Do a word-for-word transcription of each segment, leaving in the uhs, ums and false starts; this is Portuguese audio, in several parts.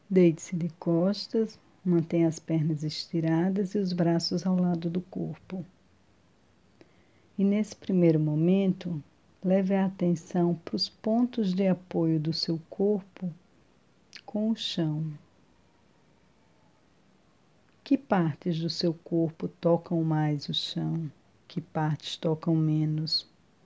Deite-se de costas, mantenha as pernas estiradas e os braços ao lado do corpo. E nesse primeiro momento, leve a atenção para os pontos de apoio do seu corpo com o chão. Que partes do seu corpo tocam mais o chão? Que partes tocam menos?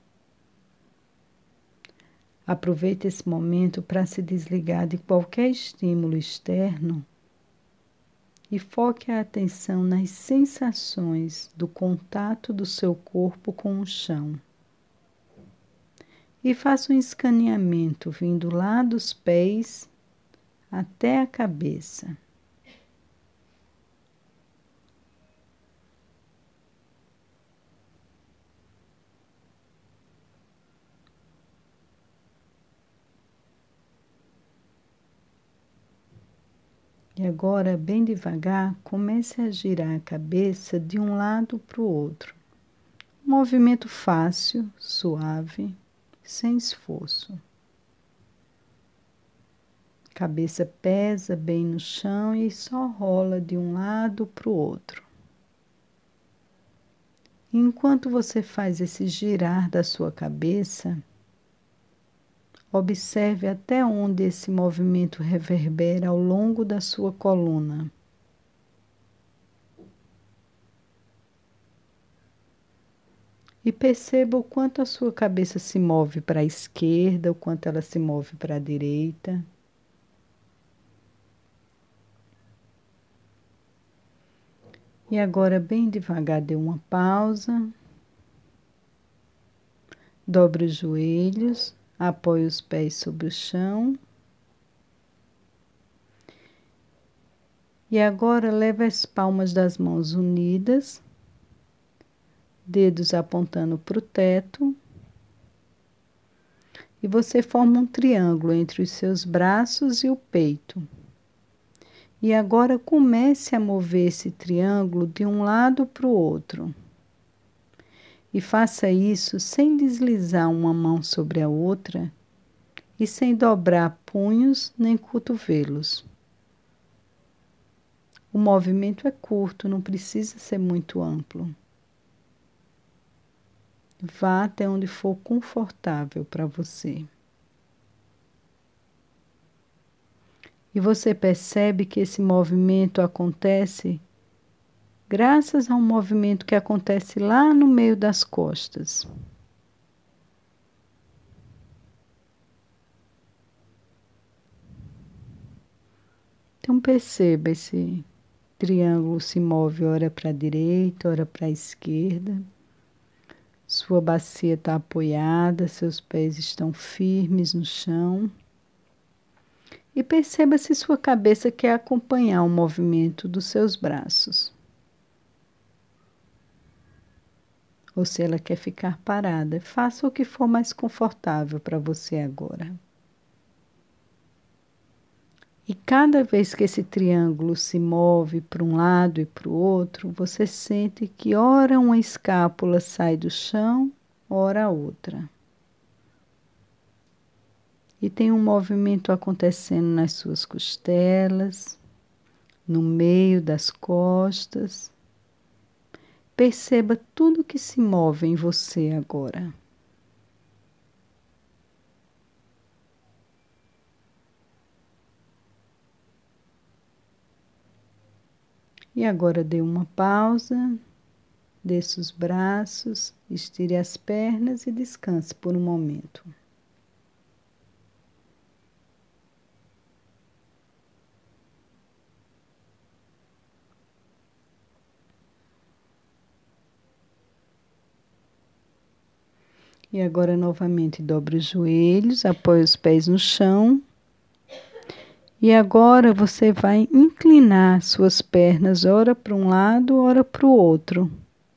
Aproveite esse momento para se desligar de qualquer estímulo externo e foque a atenção nas sensações do contato do seu corpo com o chão. E faça um escaneamento vindo lá dos pés até a cabeça. E agora, bem devagar, comece a girar a cabeça de um lado para o outro. Um movimento fácil, suave, sem esforço. A cabeça pesa bem no chão e só rola de um lado para o outro. E enquanto você faz esse girar da sua cabeça, observe até onde esse movimento reverbera ao longo da sua coluna. E perceba o quanto a sua cabeça se move para a esquerda, o quanto ela se move para a direita. E agora, bem devagar, dê uma pausa. Dobre os joelhos, apoie os pés sobre o chão. E agora leve as palmas das mãos unidas, dedos apontando para o teto. E você forma um triângulo entre os seus braços e o peito. E agora comece a mover esse triângulo de um lado para o outro. E faça isso sem deslizar uma mão sobre a outra e sem dobrar punhos nem cotovelos. O movimento é curto, não precisa ser muito amplo. Vá até onde for confortável para você. E você percebe que esse movimento acontece graças a um movimento que acontece lá no meio das costas. Então perceba, esse triângulo se move ora para a direita, ora para a esquerda. Sua bacia está apoiada, seus pés estão firmes no chão. E perceba se sua cabeça quer acompanhar o movimento dos seus braços. Ou se ela quer ficar parada. Faça o que for mais confortável para você agora. E cada vez que esse triângulo se move para um lado e para o outro, você sente que ora uma escápula sai do chão, ora a outra. E tem um movimento acontecendo nas suas costelas, no meio das costas. Perceba tudo que se move em você agora. E agora dê uma pausa, desça os braços, estire as pernas e descanse por um momento. E agora novamente dobre os joelhos, apoie os pés no chão. E agora você vai inclinar suas pernas, ora para um lado, ora para o outro.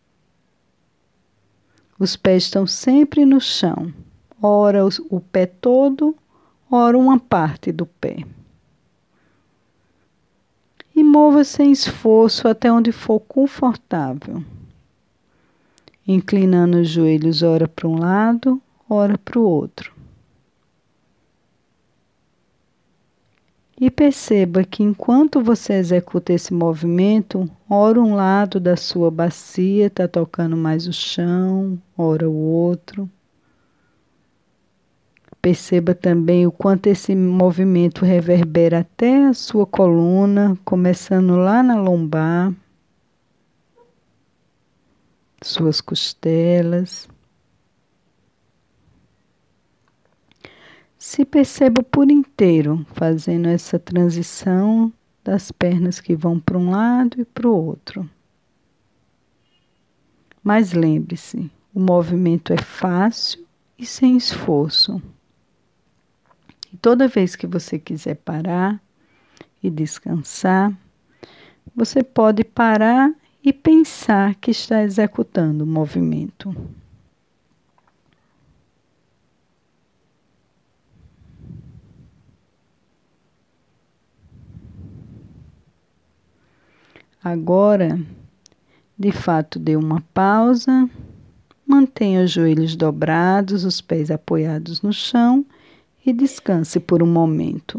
Os pés estão sempre no chão, ora o pé todo, ora uma parte do pé. E mova sem esforço até onde for confortável. Inclinando os joelhos ora para um lado, ora para o outro. E perceba que enquanto você executa esse movimento, ora um lado da sua bacia está tocando mais o chão, ora o outro. Perceba também o quanto esse movimento reverbera até a sua coluna, começando lá na lombar, suas costelas. Se perceba por inteiro, fazendo essa transição das pernas que vão para um lado e para o outro. Mas lembre-se, o movimento é fácil e sem esforço. E toda vez que você quiser parar e descansar, você pode parar e pensar que está executando o movimento. Agora, de fato, dê uma pausa, mantenha os joelhos dobrados, os pés apoiados no chão e descanse por um momento.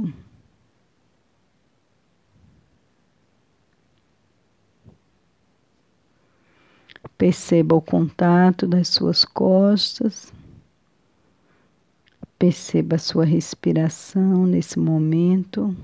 Perceba o contato das suas costas. Perceba a sua respiração nesse momento.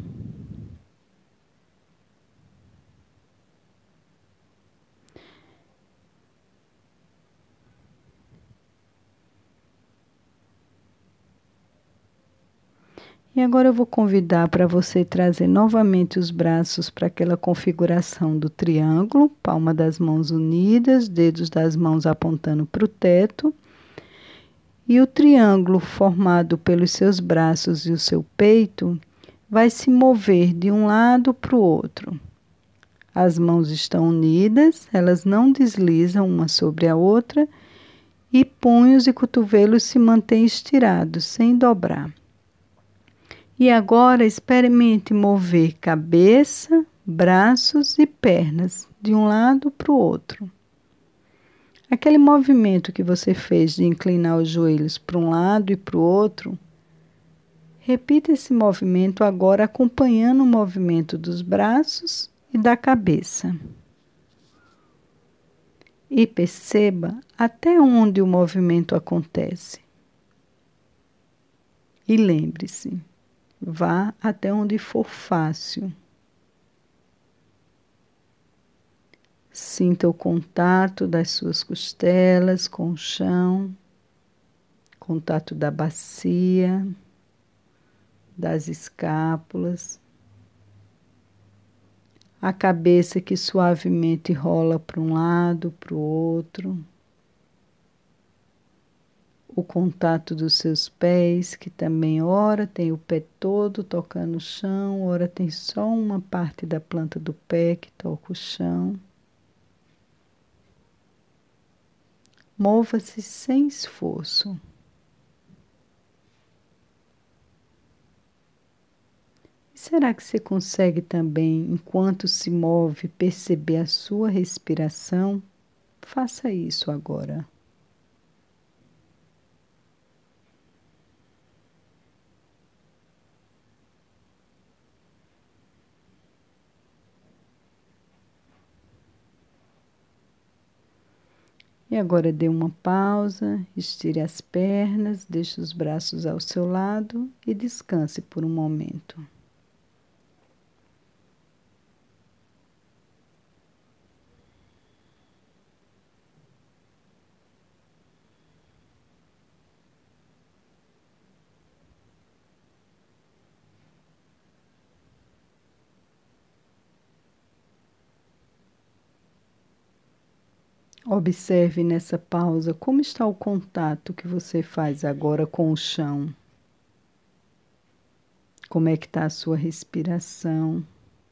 E agora eu vou convidar para você trazer novamente os braços para aquela configuração do triângulo, palma das mãos unidas, dedos das mãos apontando para o teto. E o triângulo formado pelos seus braços e o seu peito vai se mover de um lado para o outro. As mãos estão unidas, elas não deslizam uma sobre a outra e punhos e cotovelos se mantêm estirados, sem dobrar. E agora experimente mover cabeça, braços e pernas de um lado para o outro. Aquele movimento que você fez de inclinar os joelhos para um lado e para o outro, repita esse movimento agora acompanhando o movimento dos braços e da cabeça. E perceba até onde o movimento acontece. E lembre-se, vá até onde for fácil. Sinta o contato das suas costelas com o chão, contato da bacia, das escápulas, a cabeça que suavemente rola para um lado, para o outro, o contato dos seus pés, que também ora tem o pé todo tocando o chão, ora tem só uma parte da planta do pé que toca o chão. Mova-se sem esforço. Será que você consegue também, enquanto se move, perceber a sua respiração? Faça isso agora. E agora dê uma pausa, estire as pernas, deixe os braços ao seu lado e descanse por um momento. Observe nessa pausa como está o contato que você faz agora com o chão. Como é que está a sua respiração?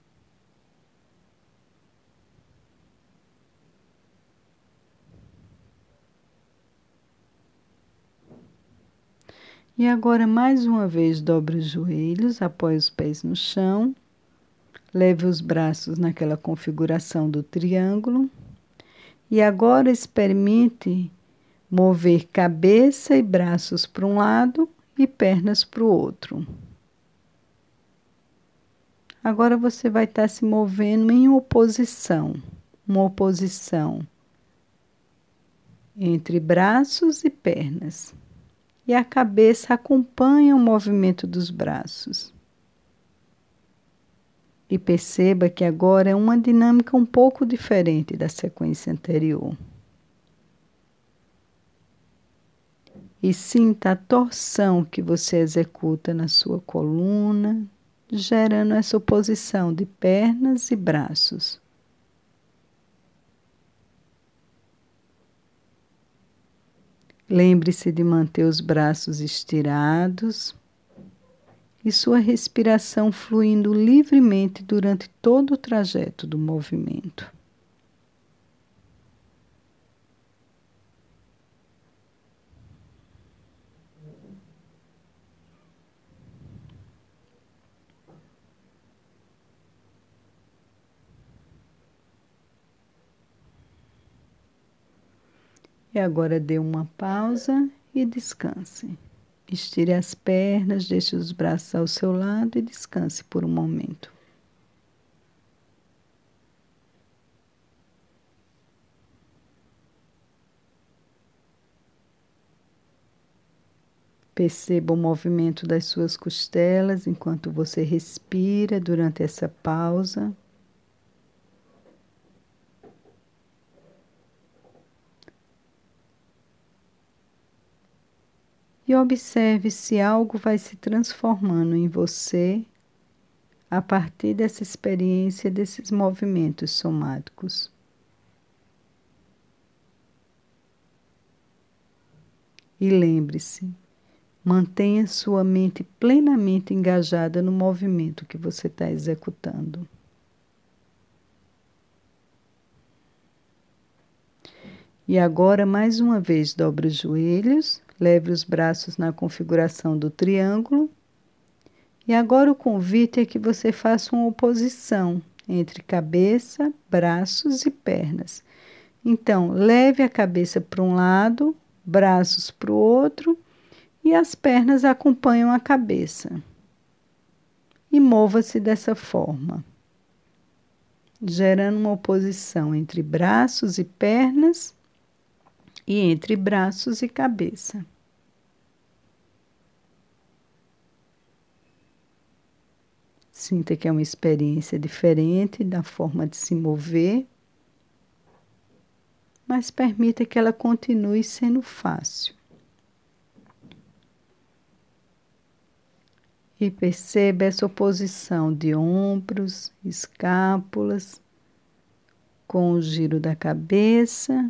E agora, mais uma vez, dobre os joelhos, apoie os pés no chão. Leve os braços naquela configuração do triângulo. E agora experimente mover cabeça e braços para um lado e pernas para o outro. Agora você vai estar se movendo em oposição, uma oposição entre braços e pernas. E a cabeça acompanha o movimento dos braços. E perceba que agora é uma dinâmica um pouco diferente da sequência anterior. E sinta a torção que você executa na sua coluna, gerando essa oposição de pernas e braços. Lembre-se de manter os braços estirados e sua respiração fluindo livremente durante todo o trajeto do movimento. E agora dê uma pausa e descanse. Estire as pernas, deixe os braços ao seu lado e descanse por um momento. Perceba o movimento das suas costelas enquanto você respira durante essa pausa. E observe se algo vai se transformando em você a partir dessa experiência desses movimentos somáticos. E lembre-se, mantenha sua mente plenamente engajada no movimento que você está executando. E agora, mais uma vez, dobre os joelhos, leve os braços na configuração do triângulo. E agora o convite é que você faça uma oposição entre cabeça, braços e pernas. Então, leve a cabeça para um lado, braços para o outro, e as pernas acompanham a cabeça. E mova-se dessa forma, gerando uma oposição entre braços e pernas e entre braços e cabeça. Sinta que é uma experiência diferente da forma de se mover, mas permita que ela continue sendo fácil. E perceba essa oposição de ombros, escápulas, com o giro da cabeça.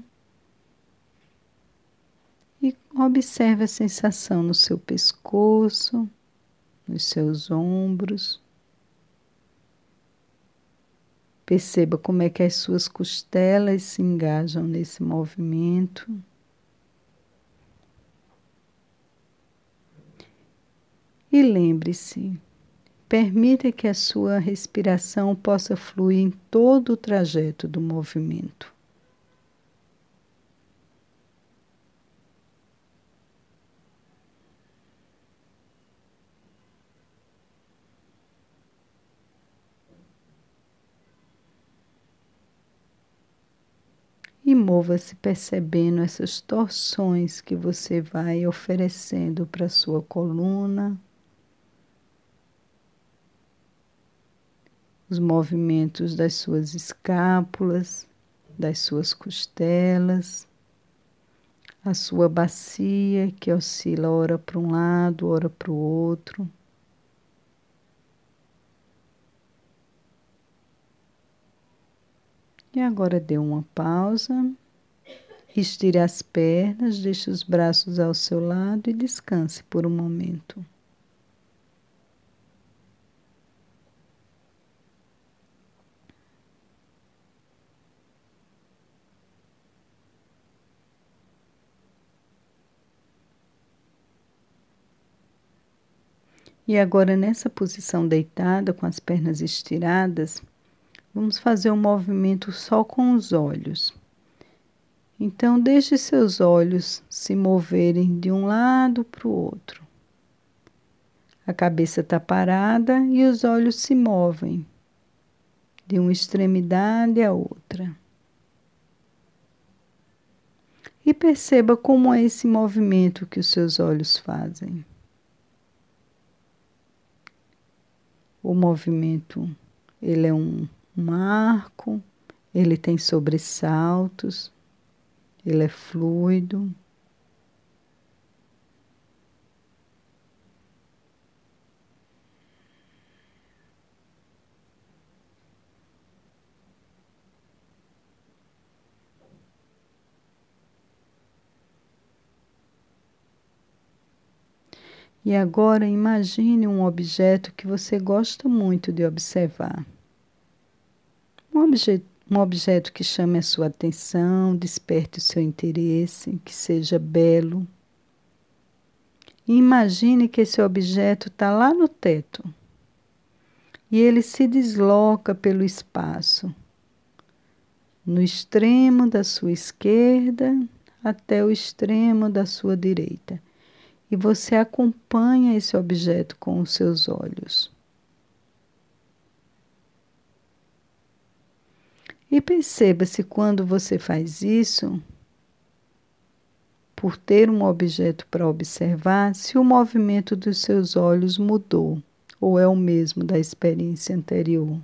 E observe a sensação no seu pescoço, nos seus ombros. Perceba como é que as suas costelas se engajam nesse movimento. E lembre-se, permita que a sua respiração possa fluir em todo o trajeto do movimento. E mova-se percebendo essas torções que você vai oferecendo para a sua coluna. Os movimentos das suas escápulas, das suas costelas, a sua bacia que oscila ora para um lado, ora para o outro. E agora dê uma pausa, estire as pernas, deixe os braços ao seu lado e descanse por um momento. E agora, nessa posição deitada, com as pernas estiradas, vamos fazer um movimento só com os olhos. Então, deixe seus olhos se moverem de um lado para o outro. A cabeça está parada e os olhos se movem de uma extremidade à outra. E perceba como é esse movimento que os seus olhos fazem. O movimento, ele é um, um arco, ele tem sobressaltos, ele é fluido. E agora imagine um objeto que você gosta muito de observar. Um objeto, um objeto que chame a sua atenção, desperte o seu interesse, que seja belo. E imagine que esse objeto está lá no teto. E ele se desloca pelo espaço, no extremo da sua esquerda até o extremo da sua direita. E você acompanha esse objeto com os seus olhos. E perceba se quando você faz isso, por ter um objeto para observar, se o movimento dos seus olhos mudou ou é o mesmo da experiência anterior.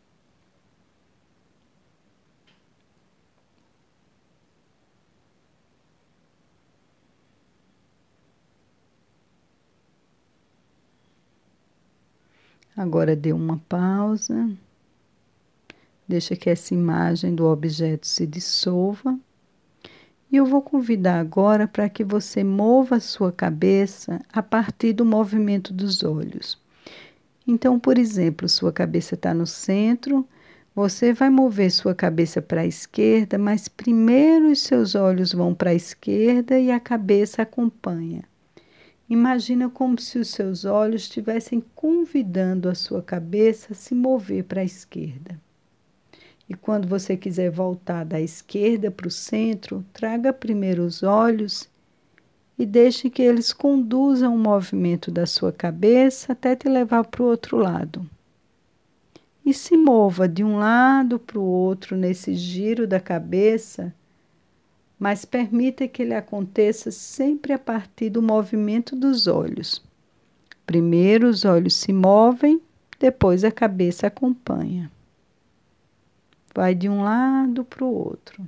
Agora dê uma pausa. Deixa que essa imagem do objeto se dissolva. E eu vou convidar agora para que você mova a sua cabeça a partir do movimento dos olhos. Então, por exemplo, sua cabeça está no centro, você vai mover sua cabeça para a esquerda, mas primeiro os seus olhos vão para a esquerda e a cabeça acompanha. Imagina como se os seus olhos estivessem convidando a sua cabeça a se mover para a esquerda. E quando você quiser voltar da esquerda para o centro, traga primeiro os olhos e deixe que eles conduzam o movimento da sua cabeça até te levar para o outro lado. E se mova de um lado para o outro nesse giro da cabeça, mas permita que ele aconteça sempre a partir do movimento dos olhos. Primeiro os olhos se movem, depois a cabeça acompanha. Vai de um lado para o outro.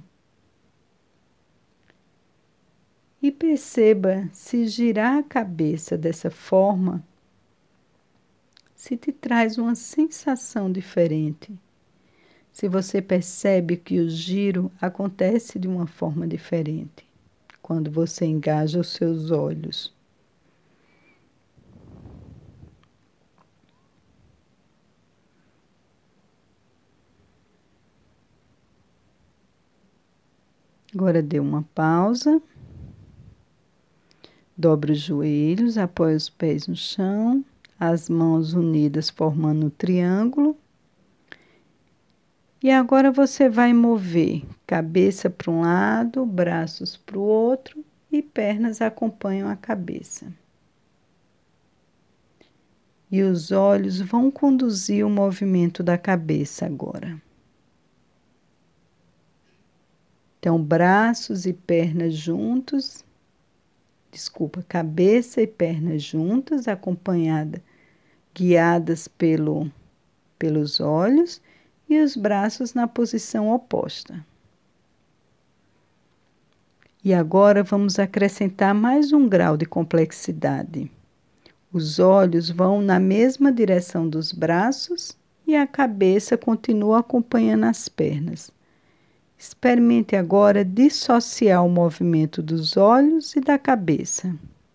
E perceba se girar a cabeça dessa forma, se te traz uma sensação diferente. Se você percebe que o giro acontece de uma forma diferente, quando você engaja os seus olhos. Agora dê uma pausa. Dobre os joelhos, apoie os pés no chão, as mãos unidas formando um triângulo. E agora você vai mover cabeça para um lado, braços para o outro e pernas acompanham a cabeça. E os olhos vão conduzir o movimento da cabeça agora. Então, braços e pernas juntos. Desculpa, cabeça e pernas juntas, acompanhada, guiadas pelo, pelos olhos e os braços na posição oposta. E agora vamos acrescentar mais um grau de complexidade. Os olhos vão na mesma direção dos braços e a cabeça continua acompanhando as pernas. Experimente agora dissociar o movimento dos olhos e da cabeça.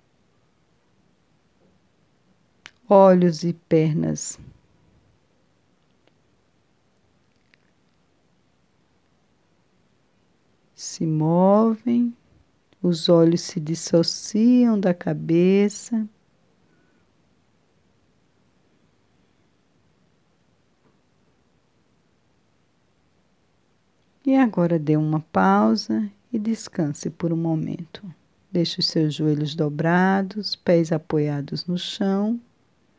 Olhos e pernas se movem, os olhos se dissociam da cabeça. E agora dê uma pausa e descanse por um momento. Deixe os seus joelhos dobrados, pés apoiados no chão.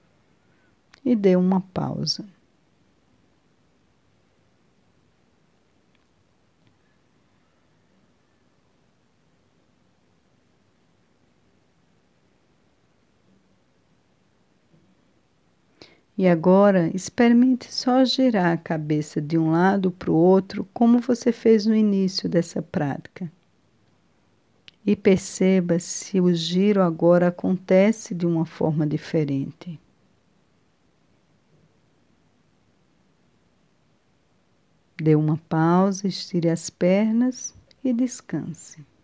e dê uma pausa. E agora, experimente só girar a cabeça de um lado para o outro, como você fez no início dessa prática. E perceba se o giro agora acontece de uma forma diferente. Dê uma pausa, estire as pernas e descanse.